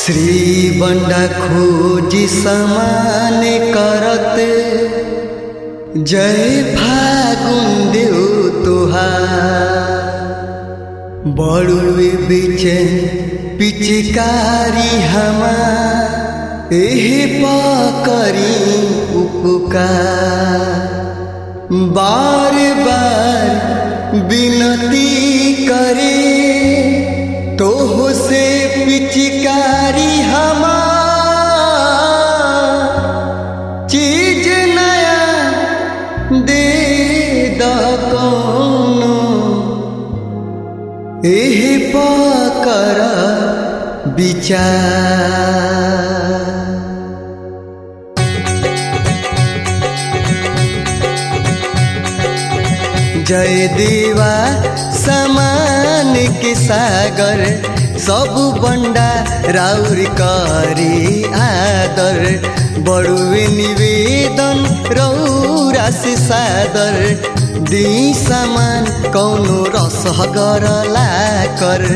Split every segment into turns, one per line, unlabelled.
श्री बंडा खोजी समान करत जय फागुन देव तुहार बड़ुए बीचे पिचकारी हमार एहे पकरी उपकार बार बार विनती करे तोह से पिचकारी हमार चीज नया दे दो एहे पकर विचार। जय देवा समान के सागर सब बंडा राउर करी आदर बड़ुए निवेदन रौरा से सादर दी समान कौनो रसगर ला कर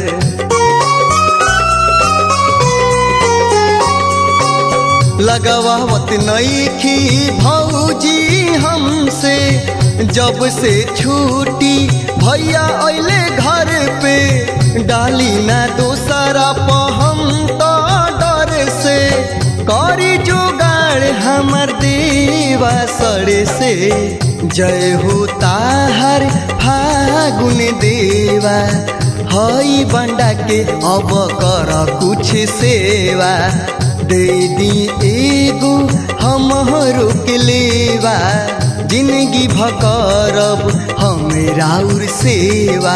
लगावत नईखी भौजी हमसे जब से छूटी भैया अइले घर पे डाली ना दोसरा पहम तो डर से करी जुगाड़ हमर देवा सड़े से जय हो ताहर फागुन देवा हई बंडा के अब कर कुछ सेवा दे दी एगो हमरो के लेवा जिंदगी भकरब हम राउर सेवा।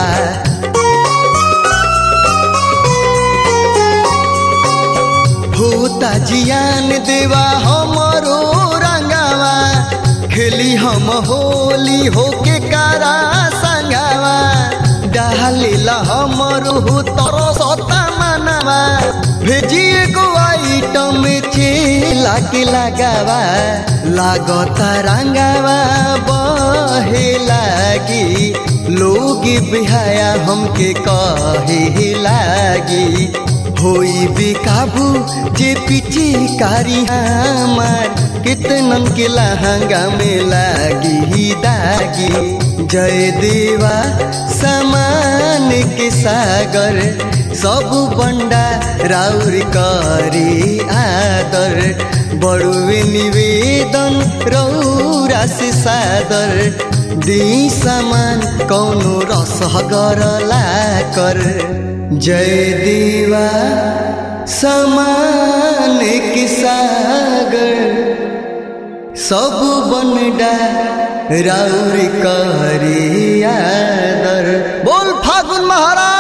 होता जियान देवा हमरो रंगावा खेली हम होली होके कारा संगावा डालेला हमरो तरसता मनवा भेजिए गो आइटम चेला के लगावा लागता रंगावा बहे लागी लोग बिहाया हमके कहे लागी होई बेकाबू जे पिचकारी हमार कितनन के लहंगा में लागी दागी। जय देवा समान के सागर सब बंडा राउर करी आदर बड़ुए निवेदन रौरा से सादर दी समान कौनो रसगर ला कर। जय देवा समान के सागर सब बंडा राउर करी आदर बोल फागुन महाराज।